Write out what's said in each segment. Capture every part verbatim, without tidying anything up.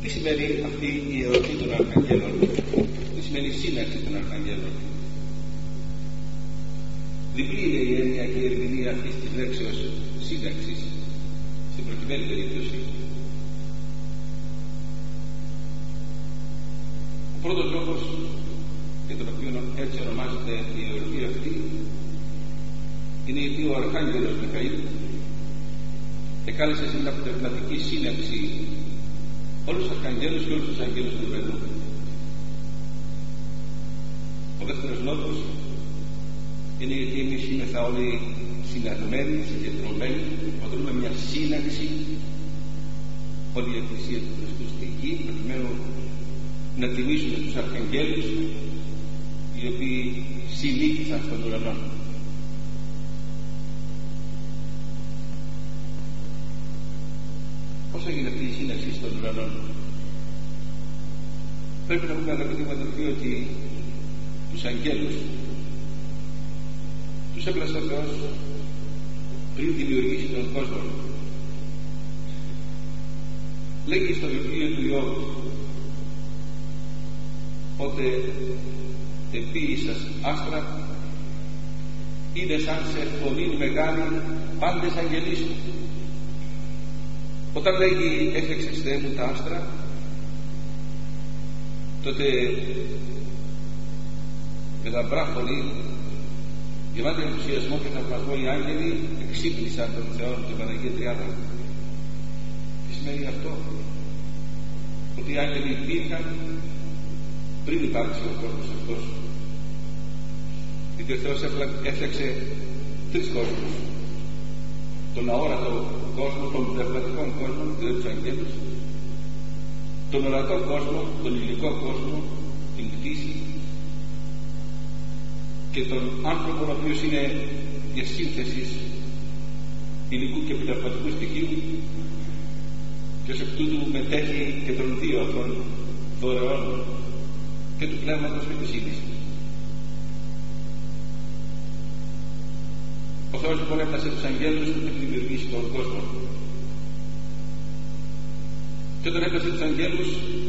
Τι σημαίνει αυτή η εορτή των Αρχαγγέλων? Τι σημαίνει η σύναξη των Αρχαγγέλων? Διπλή είναι η έννοια και η ερμηνεία αυτής της λέξεως σύναξης στην προκειμένη περίπτωση. Ο πρώτος λόγος για τον οποίο έτσι ονομάζεται η εορτή αυτή είναι γιατί ο Αρχάγγελος Μιχαήλ εκάλεσε σε μια πνευματική σύναξη όλους τους αρχαγγέλους και όλους τους αγγέλους του ουρανού. Ο δεύτερος λόγος είναι γιατί εμείς είμεθα όλοι συναντημένοι, συγκεντρωμένοι, αποτελούμε μια σύναξη, όλη η Εκκλησία του Χριστού στη γη, προκειμένου να τιμήσουμε τους αρχαγγέλους οι οποίοι συνήθισαν στον ουρανό. Πώς έγινε αυτή η σύναξη στον ουρανό? Πρέπει να πούμε, αγαπητοί μου αδελφοί, ότι τους αγγέλους τους έπλασε ο Θεός πριν δημιουργήσει τον κόσμο. Λέγει στο βιβλίο του Ιώβ, πότε επίησας άστρα, είναι σαν σε φωνή μεγάλη πάντες αγγελείς σου. Όταν λέγει έφτιαξες Θεέ μου τα άστρα, τότε με λαμπρά φωνή, γεμάτη ενθουσιασμό και θαυμασμό, οι άγγελοι εξύπνησαν τον Θεό και την Παναγία Τριάδα. Τι σημαίνει αυτό? Ότι οι άγγελοι υπήρχαν πριν υπάρξει ο κόσμος αυτός. Γιατί ο Θεός έφτιαξε τρεις κόσμους: τον αόρατο κόσμο, τον πνευματικό κόσμο, δηλαδή τους αγγέλους, τον ορατό κόσμο, τον υλικό κόσμο, την κτήση, και τον άνθρωπο ο οποίος είναι για σύνθεση υλικού και πνευματικού στοιχείου, και ως εκ τούτου μετέχει και των δύο αυτών δωρεών, και του πνεύματος και της ύλης. Ο Θεός λοιπόν έφτασε τους αγγέλους που έχει δημιουργήσει τον κόσμο, και όταν έφτασε τους αγγέλους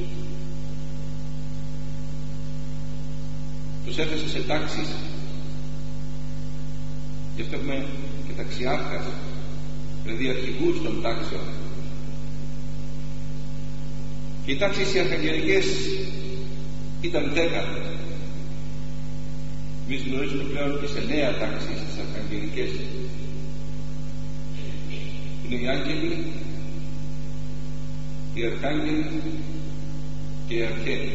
τους έφτασε σε τάξεις. Γι' αυτό έχουμε και ταξιάρχας, δηλαδή αρχηγούς των τάξεων. Και οι τάξεις οι αρχαγγελικές ήταν δέκα. Εμείς γνωρίζουμε πλέον και σε νέα τάξεις τις αρχαγγελικές. Είναι οι άγγελοι, οι αρχάγγελοι και οι αρχαίοι.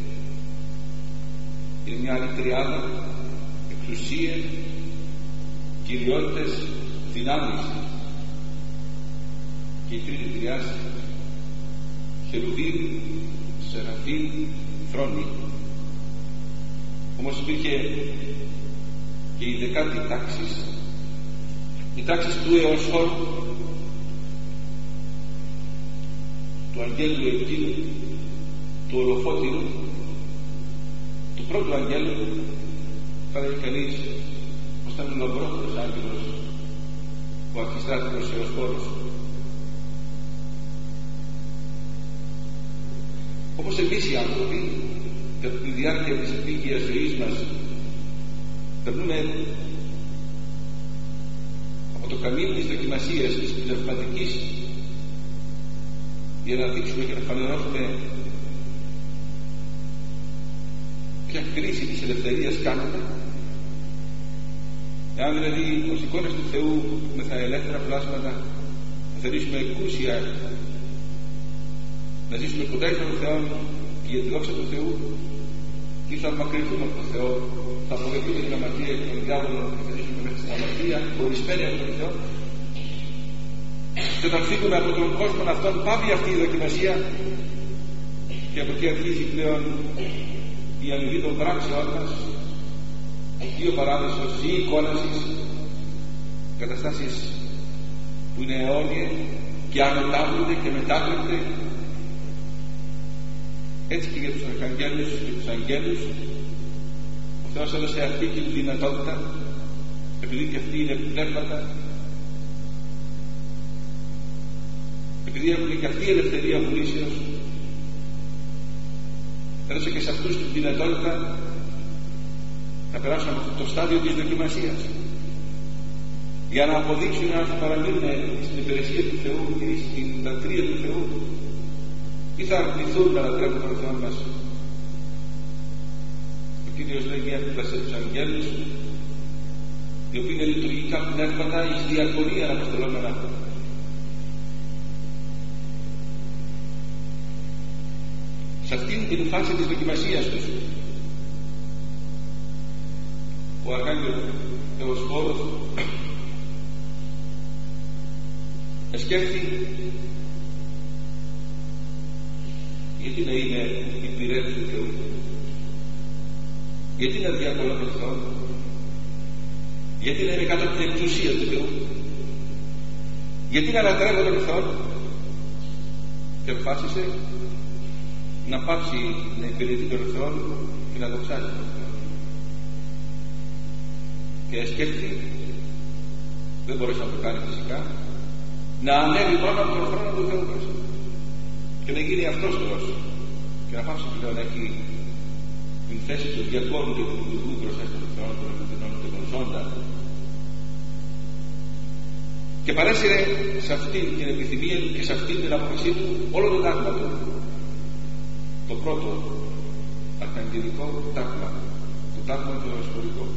Είναι μια άλλη τριάδα: εξουσίες, κυριότητες, δυνάμεις. Και η τρίτη τριάς, χερουβίμ, σεραφείμ, θρόνοι. Όμως υπήρχε και η δεκάτη τάξη, η τάξη του έως όρου, του αγγέλου εκείνου, του ολοφώτηρου, του πρώτου αγγέλου. Θα λέει κανείς πως ήταν ο λαμπρότερος άγγελος, ο αρχιστράτηγος Θεοσφόρος. Όπως εμείς οι άνθρωποι, κατά τη διάρκεια της επίγειας ζωής μας, περνούμε από το καμίνι της δοκιμασίας της πνευματικής για να δείξουμε και να φανερώσουμε ποια κρίση της ελευθερίας κάνουμε. Εάν δηλαδή ως εικόνες του Θεού με τα ελεύθερα πλάσματα θα θελήσουμε εκούσια να ζήσουμε κοντά στον Θεό και για τη δόξα του Θεού, ή θα απομακρυνθούμε από τον Θεό, θα αποδεχτούμε την αμαρτία και τον διάβολο και θα ζήσουμε μέσα στην αμαρτία, χωρισμένοι από τον Θεό. Και όταν φύγουμε από τον κόσμο αυτόν, πάβει αυτή η δοκιμασία και από εκεί αρχίζει πλέον η αμοιβή των πράξεών μας, ή ο παράδεισος ή η κόλασης, καταστάσεις που είναι αιώνιες και ανωτάβονται και μετάπληκτες. Έτσι και για τους αρχαγγέλους και τους αγγέλους ο Θεός έδωσε αυτή την δυνατότητα, επειδή και αυτοί είναι πνεύματα, επειδή έχουν και αυτή η ελευθερία βουλήσεως, έδωσε και σε αυτούς την δυνατότητα να περάσουν από το στάδιο της δοκιμασίας για να αποδείξουν αν θα παραμείνουν στην υπηρεσία του Θεού και στην λατρεία του Θεού ή θα αρνηθούν να λατρεύουν τον Θεό μας. Ο Κύριος λέγει έπλασε τους αγγέλους, οι οποίοι είναι λειτουργικά πνεύματα εις διακονία αποστολόμενα. Σε αυτήν την φάση της δοκιμασίας τους ο Αρχάγγελος Θεοσφόρος εσκέφθη γιατί να είναι υπηρέτης του Θεού, γιατί να διακονώ τον Θεό, γιατί να είμαι κάτω από την εξουσία του Θεού, γιατί να λατρεύω τον Θεό, και αποφάσισε να πάψει να υπηρετεί τον Θεό και να δοξάζει τον Θεό. Και σκέφτηκε, δεν μπορούσε να το κάνει φυσικά, να ανέβει πάνω από τον χρόνο του Θεού μας και να γίνει αυτός Θεός και να πάψει πλέον να έχει την θέση του διακόνου και του λειτουργού μπροστά στον Θεό, των Ευρωδινών και των ζώντα, και παρέσυρε σε αυτή την επιθυμία του και σε αυτή την αποφασή του όλο το τάγμα του, το πρώτο αρχαγγελικό τάγμα, το τάγμα το ασχολικό.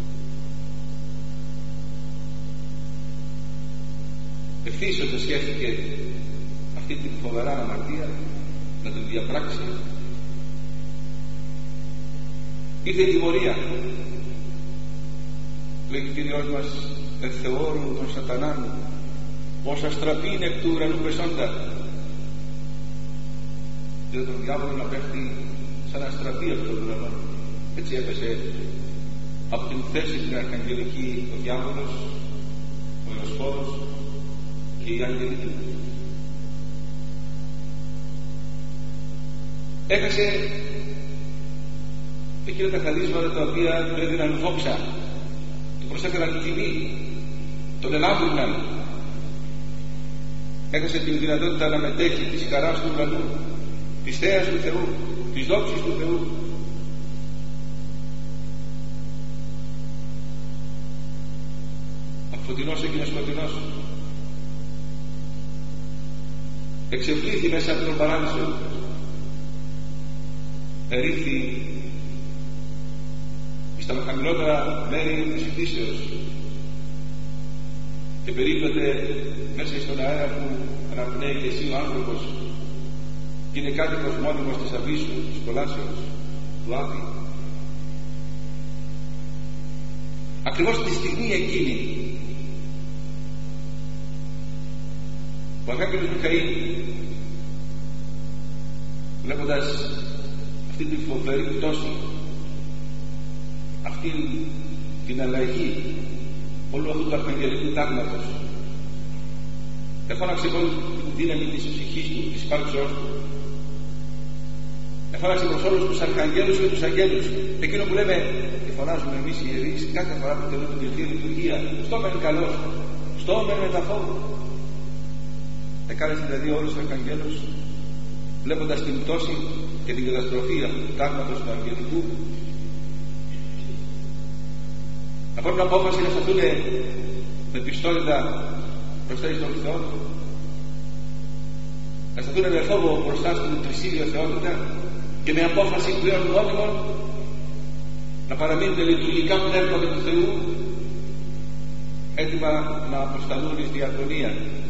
Ευθύς όταν σκέφτηκε αυτή την φοβερά αμαρτία να την διαπράξει, ήρθε η τιμωρία. Λέγει ο Κύριος μας, εθεώρουν τον σατανάν ως αστραπήν εκ του ουρανού πεσόντα. Και τον διάβολο να πέφτει σαν αστραπή από τον ουρανό. Έτσι έπεσε από την θέση την αρχαγγελική ο διάβολος, ο Ιωσφόρος και οι άγγελοι του. Έχασε εκείνα τα χαρίσματα τα οποία του έδιναν δόξα, του προσέφεραν τιμή, τον ελάβουναν. Έχασε την δυνατότητα να μετέχει της χαράς του ουρανού, της θέας του Θεού, της δόξης του Θεού. Από φωτεινός έγινε σκοτεινός. Εξευλήθη μέσα από τον παράδεισο, ερήφθη στα χαμηλότερα μέρη της φύσεως και περίπτωται μέσα στον αέρα που αναπνέει και εσύ ο άνθρωπος και είναι κάτοικος μόνιμος της αβύσσου, της κολάσεως, του Άδη. Ακριβώς τη στιγμή εκείνη ο Αρχάγγελος Μιχαήλ, βλέποντας αυτή τη φοβερή πτώση, αυτή την αλλαγή όλου αυτού του αρχαγγελικού τάγματος, εφώναξε όλη την δύναμη της ψυχής του, της υπάρξεώς του, εφώναξε προς όλους τους αρχαγγέλους και τους αγγέλους, εκείνο που λέμε και φωνάζουμε εμείς οι ιερείς κάθε φορά που τελούμε την Θεία Λειτουργία, στο μεν καλός, στο μεν μεταφόρου. Εκάλεσε δηλαδή όλους τους αρχαγγέλους, βλέποντας την πτώση και την καταστροφή αυτού του τάγματος του αγγελικού, να πάρουν απόφαση να σταθούν με πιστότητα μπροστά στον Θεό, να σταθούν με φόβο μπροστά στον τρισίλιο θεότητα και με απόφαση πλέον νόμιμων να παραμείνουν λειτουργικά πνεύματα του Θεού, έτοιμα να αποσταλούν εις διακονία.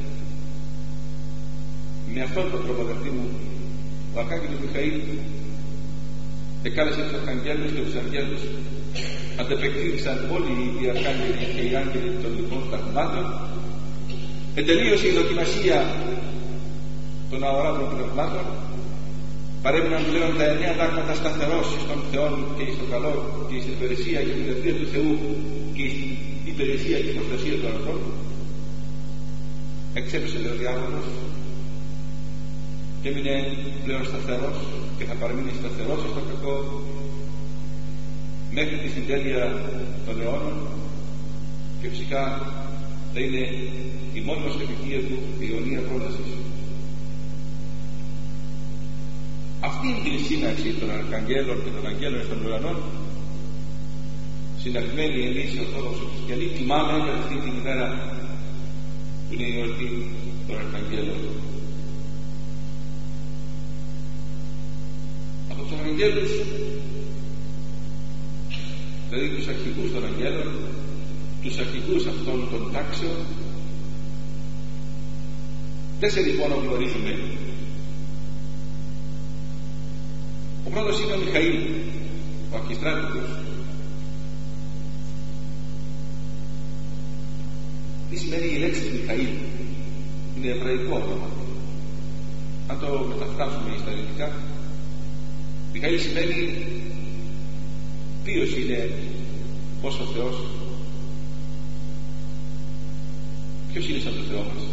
Με αυτόν τον τρόπο, αδερφοί μου, ο Αρχάγγελος Μιχαήλ εκάλεσε τους αρχαγγέλους και τους αγγέλους. Αντεπεκτήθησαν όλοι οι αρχάγγελοι και οι άγγελοι των λοιπών ταγμάτων. Ετελείωσε η δοκιμασία των αοράτων πνευμάτων. Παρέμειναν πλέον τα εννέα τάγματα σταθερός στον Θεό και στο καλό και στην υπηρεσία και την ευθεία του Θεού και στην υπηρεσία και προστασία του ανθρώπου. Εξέπεσε ο διάβολος και έμεινε πλέον σταθερός και θα παραμείνει σταθερός στο κακό μέχρι τη συντέλεια των αιώνων, και φυσικά θα είναι η μόνιμος επιτυχία του η αιωνία πρόταση. Αυτή αυτή την σύναξη των Αρχαγγέλων και των Αγγέλων στον ουρανό, συναγμένοι εμείς οι Ορθόδοξοι Χριστιανοί τιμάμε για αυτή την ημέρα που είναι η εορτή των Αρχαγγέλων. Από τους Αγγέλους, δηλαδή τους αρχηγούς των Αγγέλων, τους αρχηγούς αυτών των τάξεων, τέσσερις μόνο γνωρίζουμε. Ο πρώτος είναι ο Μιχαήλ, ο αρχιστράτηγος. Τι σημαίνει η λέξη Μιχαήλ? Είναι εβραϊκό όνομα. Αν το μεταφράσουμε στα ελληνικά, Μιχαήλ σημαίνει ποιος είναι ως ο Θεός, ποιος είναι σαν το Θεό μας.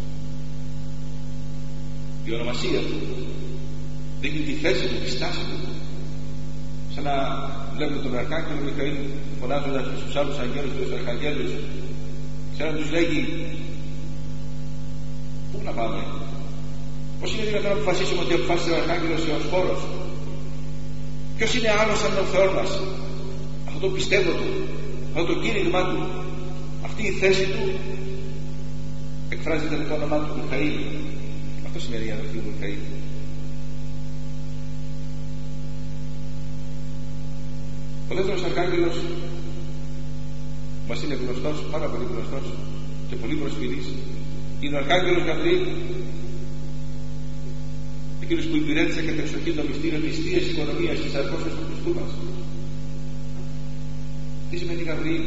Η ονομασία του δείχνει τη θέση του, τη στάση του, σαν να βλέπουμε τον Αρχάγγελο Μιχαήλ φωνάζοντας στους άλλους αγγέλους και τους αρχαγγέλους, σαν να τους λέγει πού να πάμε, πως είναι δυνατόν να αποφασίσουμε ότι αποφάσισε ο Αρχάγγελος ως χώρος, ποιος είναι άλλος σαν τον Θεό μας. Αυτό το πιστεύω του, αυτό το κήρυγμά του, αυτή η θέση του εκφράζεται με το όνομά του Μιχαήλ. Αυτό σημαίνει η αδελφή μου Μιχαήλ. Ο δεύτερος Αρχάγγελος μας είναι γνωστός, πάρα πολύ γνωστός και πολύ προσφυλής. Είναι ο Αρχάγγελος Γαβριήλ, εκείνος που υπηρέτησε κατεξοχήν το μυστήριο της Θείας Οικονομίας της αρκώσεως του Χριστού μας. Τι σημαίνει Γαβριήλ?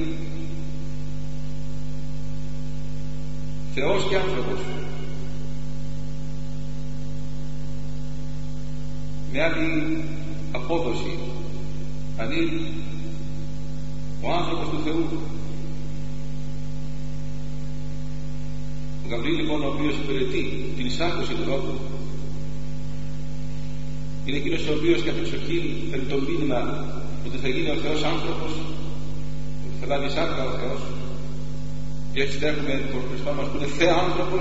Θεός και άνθρωπος. Με άλλη απόδοση, αν είναι ο άνθρωπος του Θεού. Ο Γαβριήλ λοιπόν, ο οποίος υπηρετεί την εισάγωση του λόγου, είναι εκείνος ο οποίος κατεξοχήν φέρνει το μήνυμα ότι θα γίνει ο Θεός άνθρωπος, ότι θα λάβει σάρκα ο Θεός, και έτσι θα έχουμε τον Χριστό μας που είναι Θεό άνθρωπος.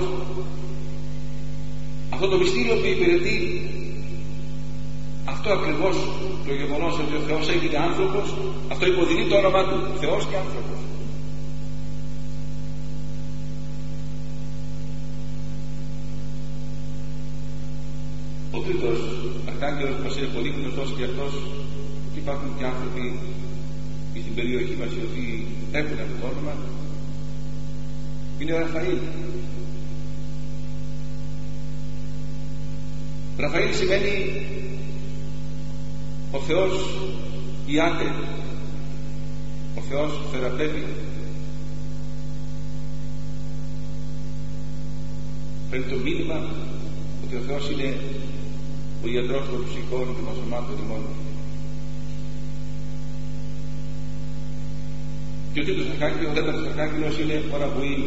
Αυτό το μυστήριο που υπηρετεί, αυτό ακριβώς το γεγονός ότι ο Θεός έγινε άνθρωπος, αυτό υποδεινεί το όνομα του, Θεός και άνθρωπος. Ο τρίτος Αρχάγγελος μας είναι πολύ γνωστός και αυτός, και υπάρχουν και άνθρωποι στην περιοχή μας οι οποίοι έχουν αυτό το όνομα, είναι ο Ραφαήλ. Ραφαήλ σημαίνει ο Θεός ιάται, ο Θεός θεραπεύει. Παίρνει το μήνυμα ότι ο Θεός είναι ο ιατρός των ψυχών και των σωμάτων ημών. Και ο τρίτος Αρχάγγελος, ο τέταρτος Αρχάγγελος είναι ο Ραφαήλ.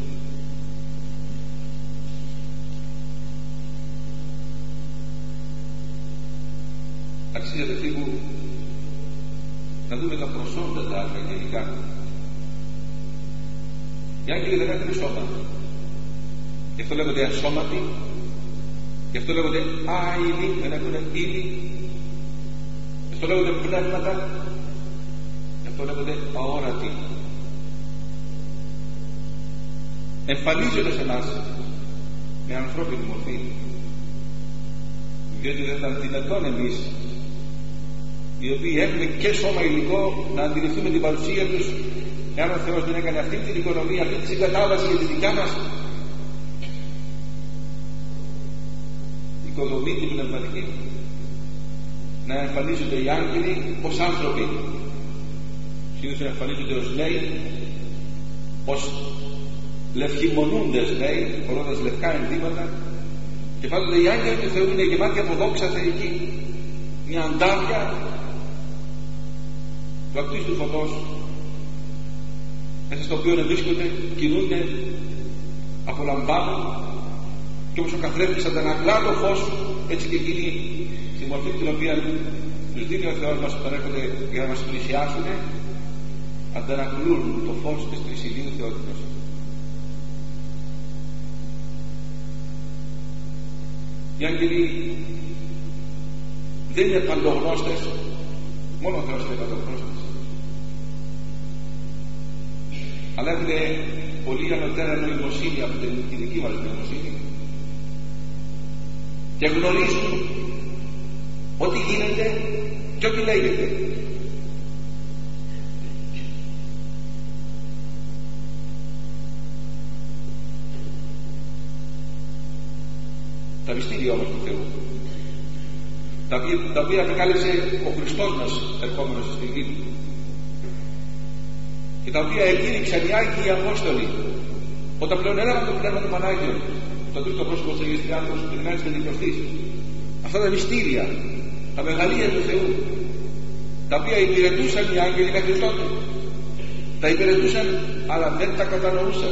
Αξίζει αδελφοί μου να δούμε τα προσόντα τα αρχαγγελικά. Οι άγγελοι δεν έχουν σώμα, γι' αυτό λέγονται ασώματοι, γι' αυτό λέγονται άειλοι, δεν έχουν ύλη, γι' αυτό λέγονται πνεύματα, γι' αυτό λέγονται αόρατοι. Εμφανίζονται σε εμάς με ανθρώπινη μορφή, διότι δεν ήταν δυνατόν εμείς, οι οποίοι έχουμε και σώμα υλικό, να αντιληφθούμε την παρουσία τους, εάν ο Θεός δεν έκανε αυτή την οικονομία, αυτή τη συγκατάβαση για τη δικιά μας οικοδομή, την πνευματική, να εμφανίζονται οι άγγελοι ως άνθρωποι. Συνήθως να εμφανίζονται ως νέοι, ως λευχημονούντες νέοι, φορώντας λευκά ενδύματα, και πάντοτε οι άγγελοι του Θεού είναι γεμάτοι από δόξα θεϊκή, μια αντάρια του ακτίστου φωτός, μέσα στο οποίο βρίσκονται, κινούνται, απολαμβάνουν, και όπως ο καθρέφτης αντανακλά το φως, έτσι και εκείνη στη μορφή την οποία τους δίνει ο Θεός μας όταν έρχονται για να μας πλησιάσουν, αντανακλούν το φως της τρισιλίου θεότητας. Οι άγγελοι Δεν είναι παντογνώστες, μόνο ο Θεός είναι παντογνώστες, αλλά έχουν πολύ ανωτέρα νοημοσύνη από την δική μας νοημοσύνη και γνωρίζουν ό,τι γίνεται και ό,τι λέγεται. Τα μυστήρια όμως του Θεού, τα οποία, τα οποία απεκάλεσε ο Χριστός μας ερχόμενος στη γη του και τα οποία εκήρυξαν οι Άγιοι Απόστολοι όταν πλέον έλαβαν το Πνεύμα του Πανάγιον, το τρίτο πρόσωπο της Αγίας Τριάδος, την ημέρα της Πεντηκοστής. Αυτά τα μυστήρια, τα μεγαλεία του Θεού, τα οποία υπηρετούσαν οι άγγελοι μέχρι τότε, τα υπηρετούσαν αλλά δεν τα κατανοούσαν.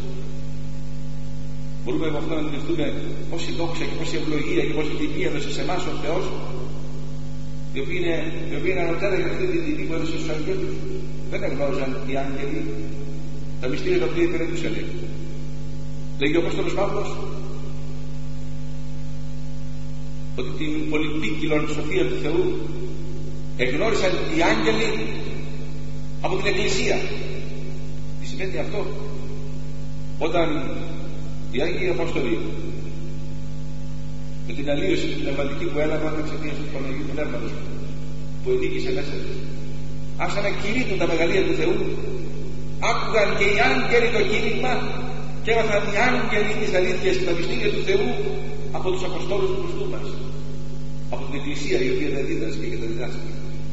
Μπορούμε από αυτό να αντιληφθούμε πόση δόξα και πόση ευλογία και πόση τιμή έδωσε σε εμάς ο Θεός, η οποία είναι, η οποία είναι ανωτέρα για αυτή την τιμή που έδωσε στους αγγέλους. Δεν εγνώριζαν οι άγγελοι τα μυστήρια τα οποία υπηρετούσαν. Λέγει ο Απόστολος Παύλος ότι την πολυπίκυλον σοφία του Θεού εγνώρισαν οι άγγελοι από την Εκκλησία. Τι σημαίνει αυτό? Όταν οι Άγιοι Απόστολοι με την αλλίωση την πνευματική που έλαβαν εξαιτίας του Παναγίου Πνεύματος που ενίκησε μέσα τους, άρχισαν να κηρύττουν τα μεγαλεία του Θεού, άκουγαν και οι άγγελοι το κήρυγμα και έμαθαν οι άγγελοι της αλήθειας και τα μυστήρια του Θεού από τους Αποστόλους του Χριστού μας, από την Εκκλησία η οποία τα δίδασκε και τα διδάσκει.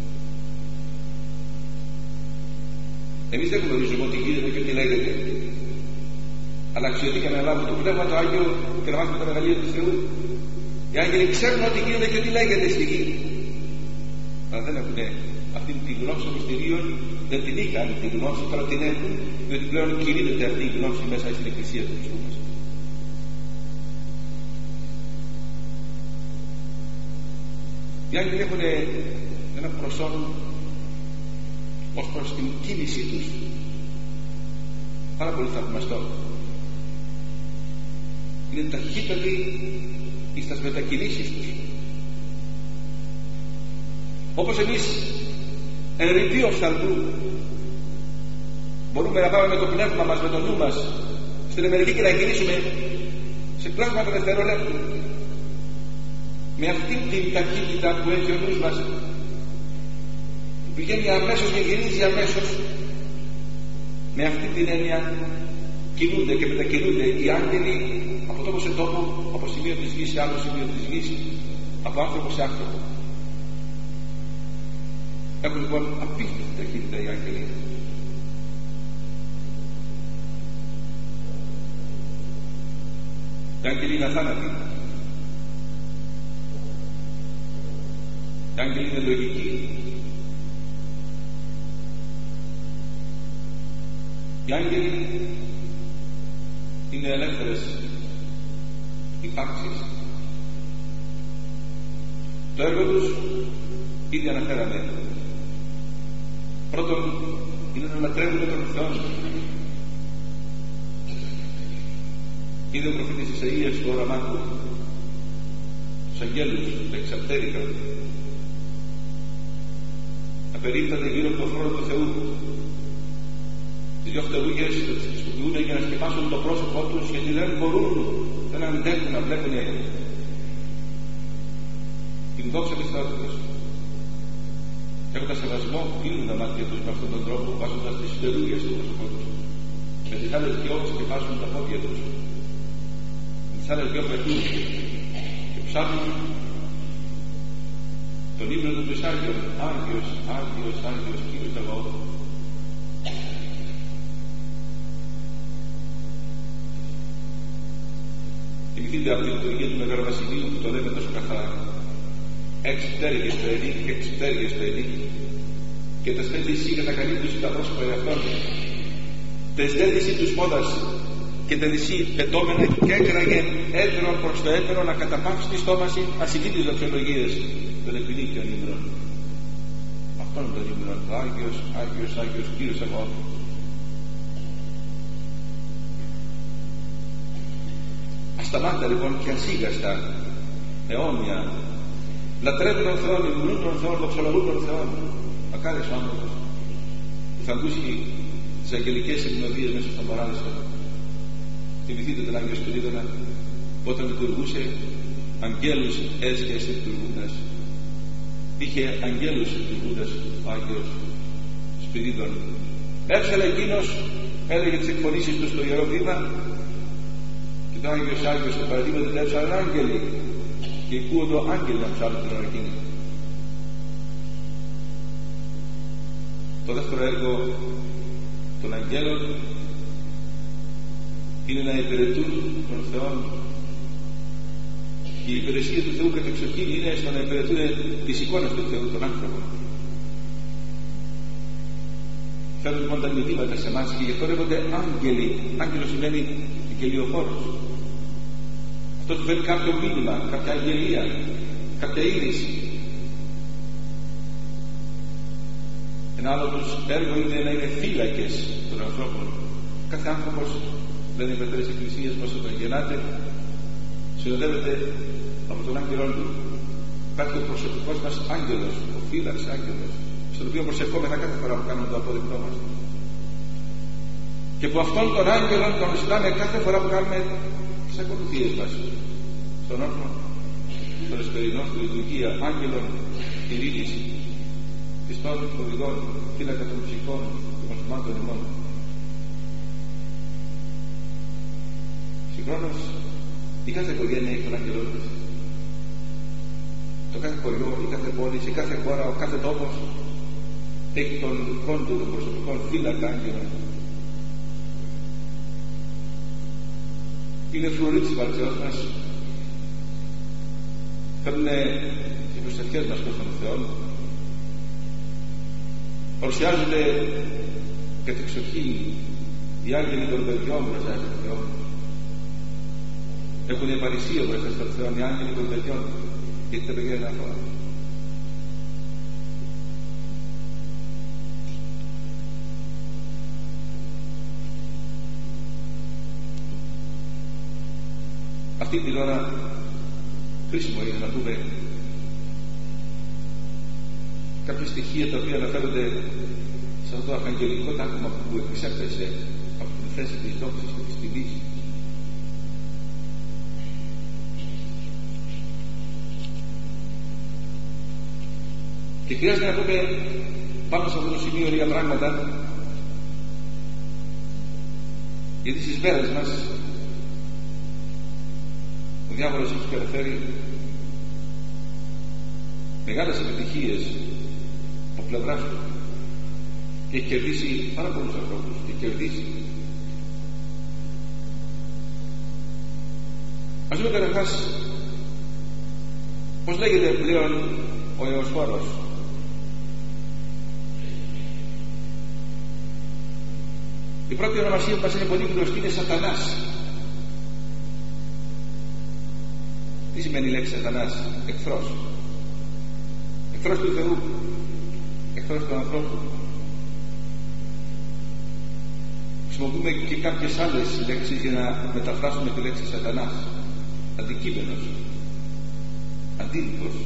Εμείς δεν γνωρίζουμε ότι γίνεται και τι λέγεται, αλλά αξιοτήκαμε να λάβουμε το Πνεύμα το Άγιο και να μάθουμε τα μεγαλεία του Θεού. Οι άγγελοι ξέρουν ότι γίνεται και τι λέγεται στη γη, αλλά δεν έχουν αυτή τη γνώση των μυστηρίων, δεν την είχαν τη γνώση, τώρα την έχουν, διότι πλέον κηρύττεται αυτή η γνώση μέσα στην Εκκλησία του Χριστού μας. Οι άγγελοι έχουν ένα προσόν ως προς την κίνησή τους πάρα πολύ θαυμαστό. Είναι ταχύτατοι στις μετακινήσεις τους. Όπως εμείς εν ρηπείο φθαλμού μπορούμε να πάμε με το πνεύμα μας, με το νου μας στην Αμερική και να κινήσουμε σε πλάσματα δευτερολέπτου με αυτή την ταχύτητα που έχει ο νους μας, που πηγαίνει αμέσως και γυρίζει αμέσως. Με αυτή την έννοια κινούνται και μετακινούνται οι άγγελοι από τόπο σε τόπο, από σημείο της γης σε άλλο σημείο της γης, από άνθρωπο σε άνθρωπο. Έχουν λοιπόν απίστευτη ταχύτητα οι άγγελοι. Οι άγγελοι είναι αθάνατοι. Οι άγγελοι είναι λογικοί. Οι άγγελοι είναι ελεύθερες υπάρξεις. Το έργο τους ήδη αναφέραμε. Πρώτον είναι να λατρεύουν τον Θεό. Είδε ο προφήτης Ισαΐας στο όραμά του τους αγγέλους, τα εξαπτέρικα, να περίπτανται γύρω από τον θρόνο του Θεού. Τις δυο φτερούγες τις χρησιμοποιούν για να σκεπάσουν το πρόσωπό τους, γιατί δεν μπορούν, δεν αντέχουν να βλέπουν την δόξα της θεότητας. Έχοντας σεβασμό, κλείνουν τα μάτια τους με αυτόν τον τρόπο, βάζοντας τις φτερούγες στο πρόσωπό τους. Με τις άλλες δυο σκεπάσουν τα πόδια τους. Με τις άλλες δυο πετούν και ψάχνουν τον ύμνο του Άγιον. Άγιος, Άγιος, Άγιος, Κύριος Θεός. Θυμηθείτε από την λειτουργία του Μεγάλου Βασιλείου που το λέμε τόσο καθαρά. Έξι πτέρυγες στο ενί και έξι πτέρυγες στο ενί, και τα στέλνηση και τα καλύπτωση τα πρόσωπα εαυτών. Τες δέντηση τους πόδας και τα νησί πετώμενα και έκραγε έτερο προς το έτερο να καταπαύσει τη στόμαση ασυγήτης δοξολογίες των επινίκιων ύμνων. Αυτόν τον ύμνο, το Άγιος, Άγιος, Άγιος, Κύριος εγώ. Ασταμάτα λοιπόν και ασίγαστα, αιώνια, λατρεύουν τον Θεό, λειτουργούν τον Θεό, δοξολογούν τον Θεό. Μακάριος ο άνθρωπος που θα ακούσει τις αγγελικές εκμελωδίες μέσα στον παράδεισο. Θυμηθείτε τον Άγιο Σπυρίδωνα όταν λειτουργούσε, αγγέλους έσχεσε λειτουργούντας. Είχε αγγέλους λειτουργούντας ο Άγιος Σπυρίδων. Έψαλε εκείνος, έλεγε τις εκφωνήσεις του στο Ιερό Βήμα, και το Άγιος Άγιος στο παραδείγμα του έψαλαν άγγελοι, και ακούω το άγγελοι να ψάλουν την ώρα εκείνη. Το δεύτερο έργο των αγγέλων είναι να υπηρετούν τον Θεό, και η υπηρεσία του Θεού κατεξοχήν είναι στο να υπηρετούν τις εικόνες του Θεού, των άνθρωπων. Φέρνουν λοιπόν τα μηνύματα σε εμάς και γι' αυτό λέγονται άγγελοι. Άγγελος σημαίνει αγγελιοφόρος. Αυτό του φέρνει κάποιο μήνυμα, κάποια αγγελία, κάποια είδηση. Ένα άλλο τους έργο είναι να είναι φύλακες των ανθρώπων. Κάθε άνθρωπος, λένε οι πατέρες της Εκκλησίας μας, όταν γεννάται, συνοδεύεται από τον άγγελό του. Υπάρχει ο προσωπικός μας άγγελος, ο φύλαξ άγγελος, στον οποίο προσευχόμεθα κάθε φορά που κάνουμε το απόδεικτό μας. Και που αυτόν τον άγγελο τον ζητάμε κάθε φορά που κάνουμε τις ακολουθίες μας. Στον όρθο, στον εσπερινό, στη λειτουργία, άγγελων ειρήνης, πιστών οδηγών, φύλακα των ψυχών, των μαθημάτων ημών. Συγχρόνως, η κάθε οικογένεια έχει τον άγγελό της. Το κάθε χωριό, η κάθε πόλη, η κάθε χώρα, ο κάθε τόπος έχει τον κόντο, τον προσωπικό φύλακα άγγελο. Είναι φρουροί της υπαρξιός μας. Φέρνουν τις προσευχές μας προς τον Θεό. Παρουσιάζονται κατεξοχήν οι άγγελοι των παιδιών μπροστά στον Θεό. Έχουν επαρησία μπροστά στον Θεό οι άγγελοι των παιδιών, γιατί τα παιδιά είναι αθώα. Αυτή την ώρα χρήσιμο είναι να πούμε κάποια στοιχεία τα οποία αναφέρονται σε αυτό το αρχαγγελικό τάγμα που εξέπεσε από την θέση της δόξης και της τιμής. Και χρειάζεται να πούμε πάνω σε αυτό το σημείο λίγα πράγματα, γιατί στις μέρες μας ο διάβολος έχει καταφέρει μεγάλες επιτυχίες από πλευράς του και έχει κερδίσει πάρα πολλούς ανθρώπους και κερδίσει. Ας δούμε καταρχάς πως λέγεται πλέον ο Εωσφόρος. Η πρώτη ονομασία που μας είναι πολύ γνωστή είναι Σατανάς. Τι σημαίνει η λέξη Σατανάς? Εχθρός. Εχθρός του Θεού, εχθρός του ανθρώπου. Χρησιμοποιούμε και κάποιες άλλες λέξεις για να μεταφράσουμε τη λέξη Σατανάς. Αντικείμενος, αντίληπτος.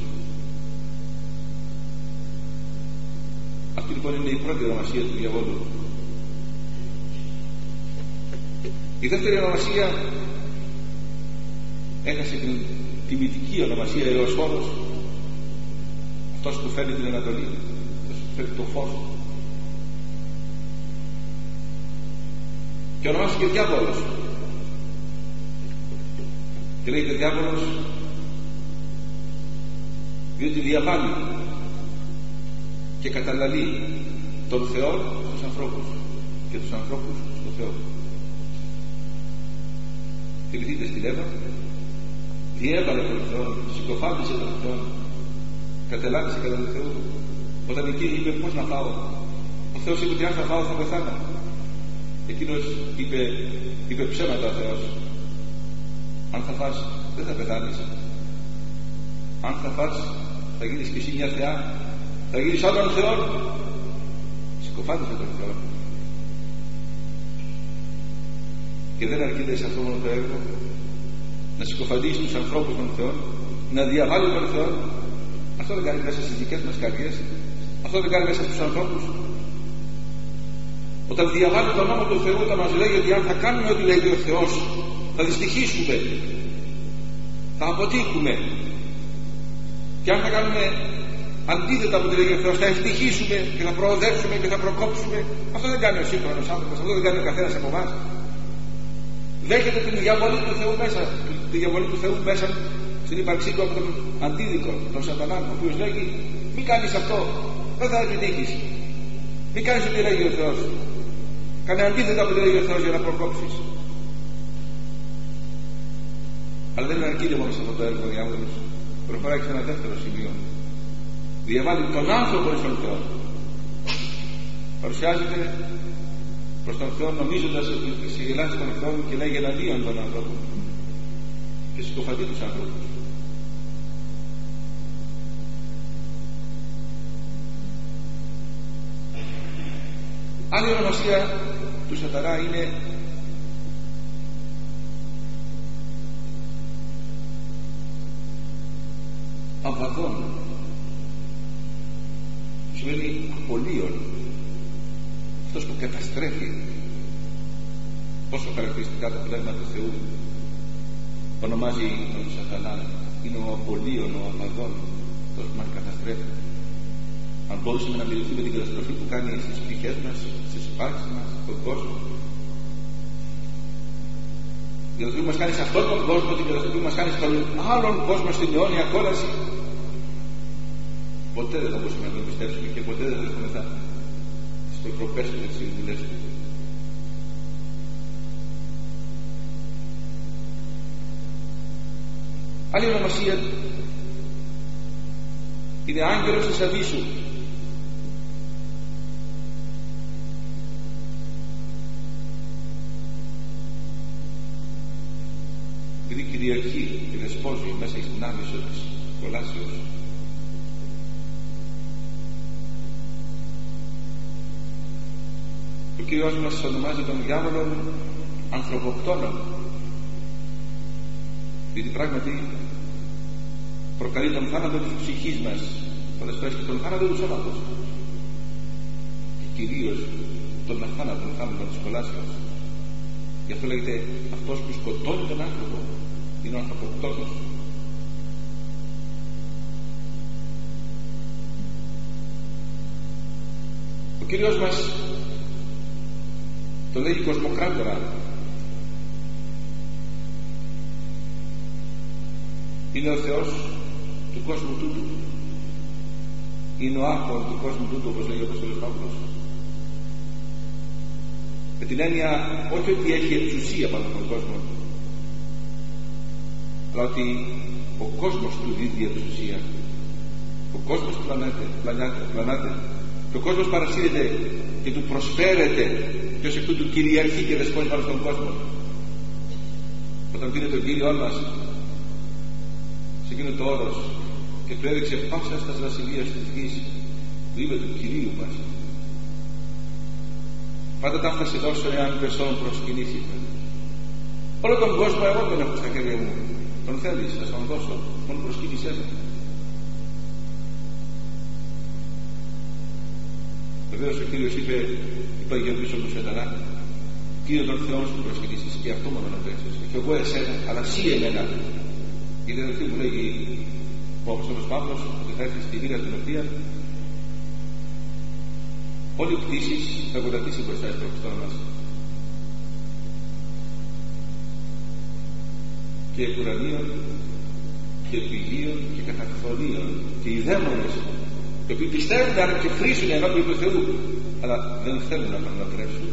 Αυτή λοιπόν είναι η πρώτη ονομασία του διαβόλου. Η δεύτερη ονομασία έχασε την τιμητική ονομασία Εωσφόρος, αυτός που φέρνει την Ανατολή, αυτός που φέρνει το φως. Και ονομάστηκε διάβολος. Και λέγεται διάβολος διότι διαβάλλει και καταλαλεί τον Θεό στους ανθρώπους και τους ανθρώπους στον Θεό. Θυμηθείτε στην Εύα, διέβαλε τον Θεό, συκοφάντησε τον Θεό, κατελάτησε κατά τον Θεό. Όταν εκείνη είπε πώς να φάω, ο Θεός είπε ότι αν θα φάω θα πεθάνω. Εκείνος είπε, είπε ψέματα ο Θεός. Αν θα φας δεν θα πεθάνεις. Αν θα φας θα γίνεις και εσύ μια θεά, θα γίνεις σαν τον Θεό. Συκοφάντησε τον Θεό. Και δεν αρκείται σε αυτό μόνο το έργο να συκοφαντήσει τους ανθρώπους των Θεών, να διαβάλει τον Θεό, Αυτό δεν κάνει μέσα στις δικές μας καρδιές, αυτό δεν κάνει μέσα στους ανθρώπους. Όταν διαβάζει τον νόμο του Θεού, όταν μας λέει ότι αν θα κάνουμε ό,τι λέει ο Θεός, θα δυστυχήσουμε, θα αποτύχουμε, και αν θα κάνουμε αντίθετα από ό,τι λέει ο Θεός, θα ευτυχήσουμε και θα προοδεύσουμε και θα προκόψουμε. Αυτό δεν κάνει ο σύγχρονος άνθρωπος, αυτό δεν κάνει ο καθένας από εμάς. Δέχεται την διαβολή του Θεού μέσα, τη διαβολή του Θεού μέσα στην ύπαρξή του από τον αντίδικο, τον Σατανά, ο οποίος λέγει μη κάνεις αυτό, δεν θα επιτύχεις, μη κάνεις ό,τι λέγει ο Θεός, κάνε αντίθετα από ό,τι λέγει ο Θεός για να προκόψεις. Αλλά δεν είναι αρκεί μόνο σε αυτό το έργο ο διάβολος. Προχωράει σε ένα δεύτερο σημείο, διαβάλλει τον άνθρωπο προς τον Θεό, παρουσιάζεται προς τον Θεό νομίζοντας ότι ξεγελάσει τον Θεό και λέγει εναντίον των ανθρώπων και συκοφαντεί τους ανθρώπους. Άλλη ονομασία του Σατανά είναι Αβαδόν, σημαίνει απολύων, αυτός που καταστρέφει. Πόσο χαρακτηριστικά το Πνεύμα του Θεού ονομάζει τον Σατανά, είναι ο απολύων, ο Αβαδόν, αυτός που μας καταστρέφει. Αν μπορούσαμε να αντιληφθούμε την καταστροφή που κάνει στις ψυχές μας, στις υπάρξεις μας, στον κόσμο, την καταστροφή που μας κάνει σε αυτόν τον κόσμο, την καταστροφή που μας κάνει στον άλλον κόσμο, στην αιώνια κόλαση, ποτέ δεν θα μπορούσαμε να τον πιστέψουμε και ποτέ δεν θα δεχόμεθα στις προπές του και τις συμβουλές του. Άλλη ονομασία είναι άγγελος της Αβίσου. Επειδή κυριαρχεί και δεσπόζει μέσα στην άμεσο της κολάσεως. Ο Κύριος μας ονομάζει τον διάβολο ανθρωποκτόνο, γιατί πράγματι προκαλεί τον θάνατο της ψυχής μας πολλές φορές και τον θάνατο του σώματος και κυρίως τον αθάνατο θάνατο της κολάσεως. Γι' αυτό λέγεται αυτός που σκοτώνει τον άνθρωπο είναι ο ανθρωποκτόνος. Ο Κύριος μας το λέει κοσμοκράτορα, είναι ο Θεός του κόσμου τούτου, είναι ο άρχον του κόσμου τούτου, όπως λέει ο Απόστολος Παύλος, με την έννοια όχι ότι έχει εξουσία πάνω στον κόσμο, αλλά ότι ο κόσμος του δίδει εξουσία, ο κόσμος πλανάται, πλανάται, πλανάται και ο κόσμος παρασύρεται και του προσφέρεται και ως εκ τούτου κυριαρχεί και δεσπόζει πάνω στον κόσμο. Όταν πήρε τον Κύριό μας σε εκείνο το όρος και του έδειξε πάσα στα βασιλείας της γης, του είπε του Κυρίου μας, πάντα τα έφτασε δώσω εάν πεσόν προσκυνήσεις με. Όλο τον κόσμο εγώ τον έχω στα χέρια μου, τον θέλεις, θα τον δώσω, μόνο προσκύνησέ με. Βεβαίως ο Κύριος είπε, είπα για πίσω του Σατανά, Κύριο των Θεών σου προσκυνήσεις και αυτό μόνο να παίξεις, και εγώ εσένα, αλλά εσύ εμένα. Γιατί αδελφοί μου λέγει ο Απόστολος Παύλος ότι θα έρθει στη μοίρα την οποία όλη η πτήση θα γονατίσει μπροστά στο Χριστό μας και εκουρανίων και επιγείων και καταφθονίων και οι δαίμονες οι οποίοι πιστεύουν και φρίσουν ενώπιον του Θεού αλλά δεν θέλουν να παραλατρεύσουν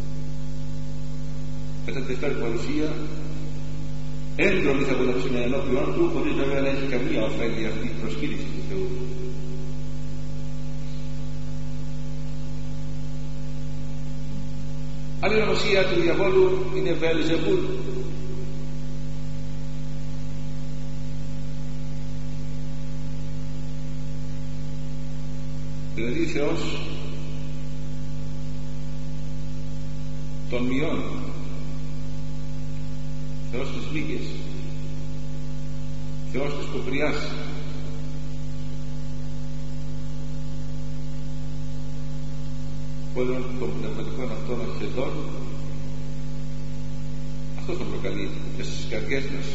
μετά τη δεύτερη παρουσία έντρομοι θα γονατίσουν ενώπιον του χωρίς βέβαια να έχει καμία ωφέλη αυτή η προσκύνηση του Θεού. Άλλη ονομασία του διαβόλου είναι Βεελζεβούλ. Δηλαδή Θεός των μειών, Θεός της λίγης, Θεός της κοπριάς, όλων των πνευματικών αυτών ασχεδών, αυτό τον προκαλεί μέσα στις καρδιές μας.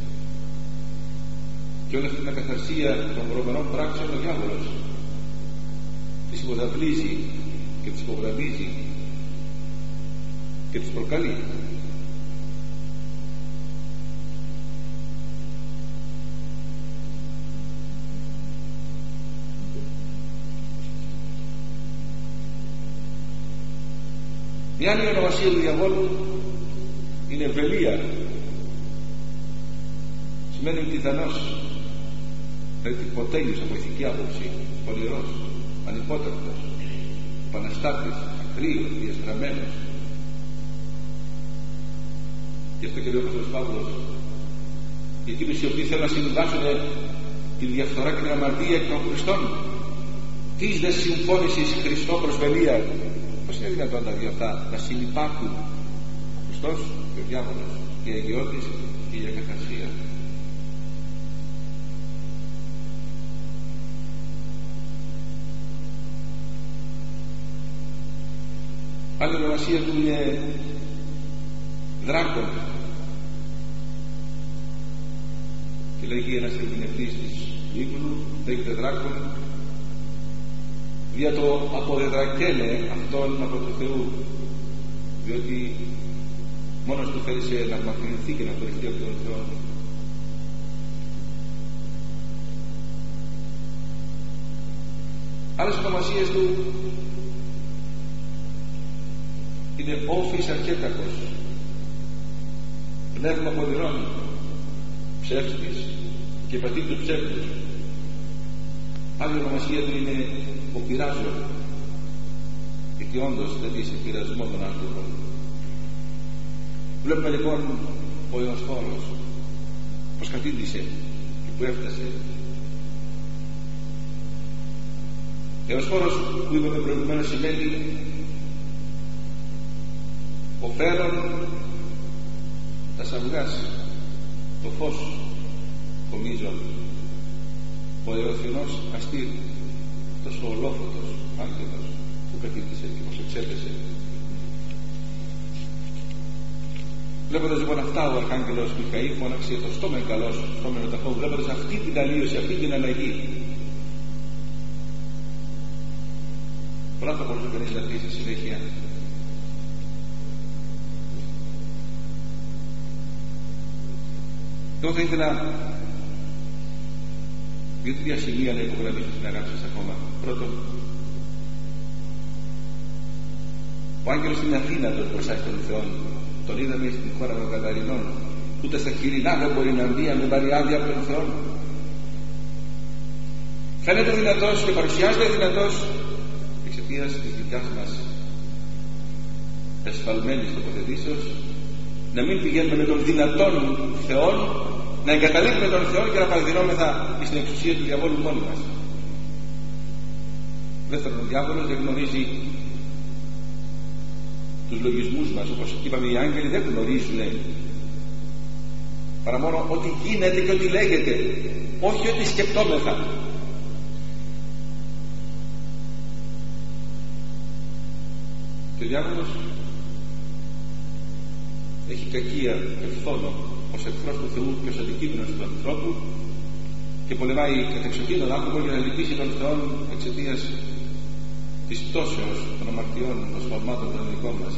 Και όλη αυτή την ακαθαρσία των βρωμερών πράξεων ο διάβολος τις υποδαβλίζει και τις υπογραμμίζει και τις προκαλεί. Μια άλλη ονομασία του διαβόλου είναι βελία. Σημαίνει τιτανός, δηλαδή ποτέλειος από ηθική άποψη, πολυρός, ανυπότακτος, επαναστάτης, ακρίος, διαστραμμένος. Γι' αυτό και λέει ο Απόστολος Παύλος, εκείνους οι οποίοι θέλουν να συμβάσουν τη διαφθορά και την αμαρτία εκ των Χριστών, τις δε συμφώνησης Χριστό προς βελία. Πώς είναι δυνατόν τα δύο αυτά να συνυπάρχουν, ο Χριστός και ο διάβολος, η αγιώτης και η ακαθαρσία? Άλλη ονομασία του είναι δράκων. Και λέγει ένας ερμηνευτής της Βίβλου, λέγεται δράκων δια το αποδεδρακένε αυτόν από του Θεού, διότι μόνος του θέλησε να απομακρυνθεί και να χωριστεί από τον Θεό. Άλλες ονομασίες του είναι όφης αρχέτακος, πνεύμα ποδηρών, ψεύτης και πατή του ψεύτους. Άλλη ονομασία του είναι ο πειράζων, γιατί όντως δεν είσαι πειρασμό των άνθρωπων. Βλέπουμε λοιπόν ο Ιωσφόρος πως κατήντησε και που έφτασε. Ο Ιωσφόρος που είπαμε προηγουμένως σημαίνει ο φέρον τα σαυγάς, το φως, ο μίζων, ο εωθινός αστήρ, αυτός ο ολόφωτος άγγελος που κατήτησε και πως εξέπεσε. Βλέποντας λοιπόν αυτά, ο Αρχάγγελος Μιχαήλ φώναξε το στόμεν καλός, στόμεν οταχώ, βλέποντας αυτή την αλλίωση, αυτή την αλλαγή. Πολλά θα μπορούσε κανείς να πει στη συνέχεια. Εγώ θα ήθελα δύο-τρία σημεία να υπογραμμίσω στην αγάπη σας ακόμα. Πρώτον, ο άγγελος είναι αδύνατος μπροστά στον Θεό. Τον είδαμε στην χώρα των Γαδαρινών. Ούτε στα χειρινά δεν μπορεί να μπει αν δεν πάρει άδεια από τον Θεό. Φαίνεται δυνατός και παρουσιάζεται δυνατός εξαιτίας της δικιάς μας εσφαλμένης τοποθετήσεως, να μην πηγαίνουμε με τον δυνατόν Θεόν, να εγκαταλείπουμε τον Θεό και να παραδεινόμεθα στην εξουσία του διαβόλου μόνοι μας. Δεύτερον, ο διάβολος δεν γνωρίζει τους λογισμούς μας. Όπως είπαμε, οι άγγελοι δεν γνωρίζουν παρά μόνο ότι γίνεται και ότι λέγεται, όχι ότι σκεπτόμεθα. Και ο διάβολος έχει κακία ευθόνο ως εχθρός του Θεού και ως αντικείμενος του ανθρώπου και πολεμάει κατεξοχήν τον άνθρωπο για να λυπήσει τον Θεό εξαιτίας της πτώσεως των αμαρτιών, των σφαλμάτων των δικών μας.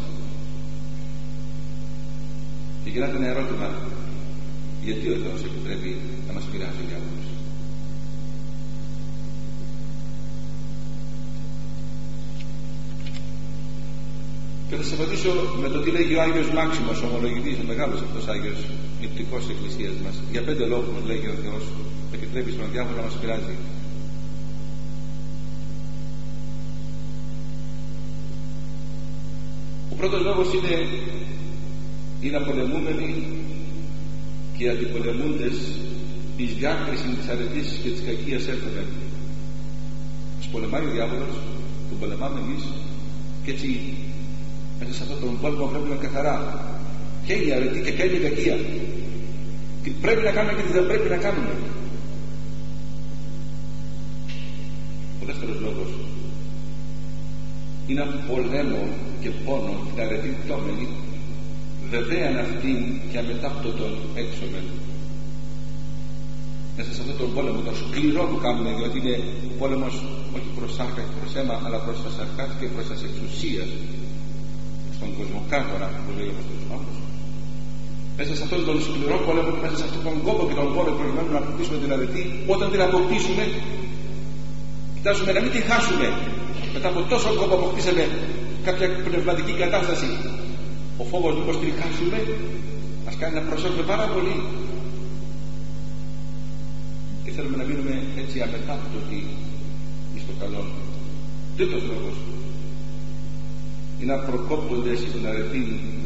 Και γυρνάται ένα ερώτημα, γιατί ο Θεός επιτρέπει να μας πειράζει ο διάβολος? Και θα σας απαντήσω με το τι λέγει ο Άγιος Μάξιμος, ο ομολογητής, ο μεγάλος αυτός Άγιος νηπτικός της Εκκλησίας μας. Για πέντε λόγους λέγει ο Θεός επιτρέπει στον διάβολο να μας πειράζει. Ο πρώτος λόγος είναι είναι απολεμούμενοι και οι αντιπολεμούντες της διάκρισης της αρετής και της κακίας έρχονται. Τους πολεμάει ο διάβολος, τον πολεμάμε εμείς και έτσι μέσα σε αυτόν τον πόλεμο πρέπει να καθαρά ποια είναι η αρετή και ποια είναι η κακία, τι πρέπει να κάνουμε και τι δεν πρέπει να κάνουμε. Ο δεύτερος λόγος είναι πολέμο και πόνο την αρετή πτώμενη, βεβαίαν αυτήν και αμετάπτωτον έξωμεν. Μέσα σε αυτόν τον πόλεμο, το σκληρό που κάνουμε, διότι είναι πόλεμος όχι προς σάρκα και προς αίμα, αλλά προς τα σαρκάς και προς τα εξουσίας, στον κοσμοκάτορα που λέει ο Απόστολος Παύλος. Μέσα σε αυτόν τον σκληρό πόλεμο, μέσα σε αυτόν τον κόπο και τον πόλεμο προκειμένου να αποκτήσουμε την αρετή, όταν την αποκτήσουμε, κοιτάζουμε να μην τη χάσουμε. Μετά από τόσο κόπο αποκτήσαμε κάποια πνευματική κατάσταση, ο φόβος μήπως την χάσουμε μας κάνει να προσέχουμε πάρα πολύ και θέλουμε να μείνουμε έτσι αμετάπτωτοι εις το καλό. Τρίτος λόγος είναι να προκόπτονται στην αρετή,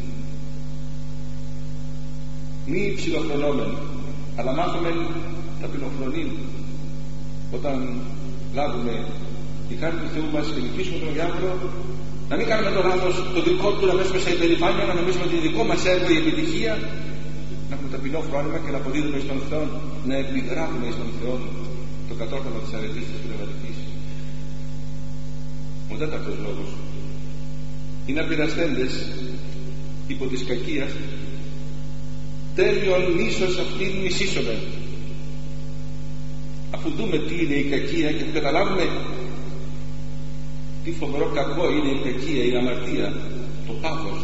μη ψιλοφρονόμεν, αλλά μάθουμε ταπεινοφρονήν όταν λάβουμε τη χάρη του Θεού μας και νικήσουμε τον διάβολο, να μην κάνουμε το λάθος το δικό του, να μέσουμε σε υπερηφάνεια, να νομίζουμε ότι δικό μας έργο η επιτυχία, να έχουμε ταπεινό φρόνημα και να αποδίδουμε στον Θεό, να επιγράφουμε στον Θεό το κατόρθωμα της αρετής της πνευματικής. Ο τέταρτος λόγος είναι απειρασθέντες υπό της κακίας, τέλειον μίσος αυτήν μισήσομεν. Αφού δούμε τι είναι η κακία και καταλάβουμε τι φοβερό κακό είναι η κακία, η αμαρτία, το πάθος,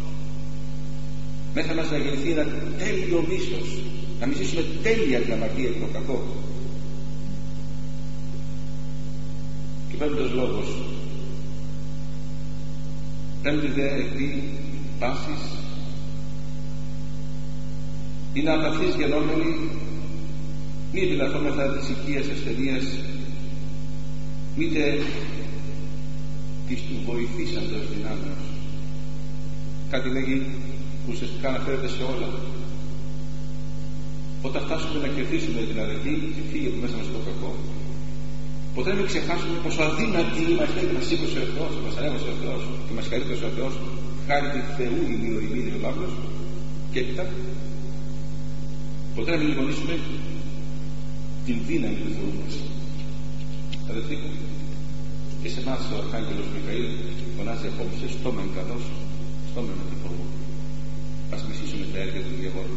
μέσα μας να γεννηθεί ένα τέλειο μίσος, να μισήσουμε τέλεια την αμαρτία και το κακό. Και πέμπτος λόγος, πέμπτη δε εκδί πάσης, είναι απαθής γενόμενοι, μη επιλαχόμεθα της οικίας ασθενείας, μήτε της του βοηθήσαντος δυνάμεως. Κάτι λέγει που ουσιαστικά αναφέρεται σε όλα. Όταν φτάσουμε να κερδίσουμε την αρετή και φύγει από μέσα μας το κακό, ποτέ να μην ξεχάσουμε πόσο αδύνατοι είμαστε και μας σήκωσε ο Θεός, μας ανέβασε ο Θεός και μας χαρίτωσε ο Θεός, χάρη του Θεού είναι ο ημίν ο Παύλος, και έπειτα ποτέ να μην λιμονίσουμε την δύναμη του Θεού μας. Αδελφοί, και σε εμάς ο Αρχάγγελος Μιχαήλ φωνάζει απόψε στόμεν καλός, στόμεν αντιφοβό. Ας μισήσουμε τα έργα του διαβόλου.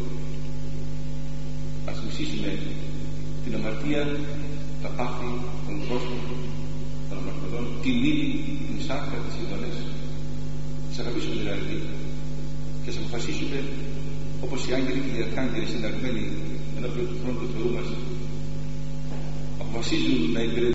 Ας μισήσουμε την αμαρτία, τα πάθη, τον κόσμο, των αμαρτωλών, την ύλη, την σάρκα, τις ειδονές. Τις αγαπήσουμε την αρετή και ας αποφασίσουμε όπως οι άγγελοι και οι αρχάγγελοι συναρμένοι ενώπιον του θρόνου του Θεού μας αποφασίζουν να υπηρετήσουν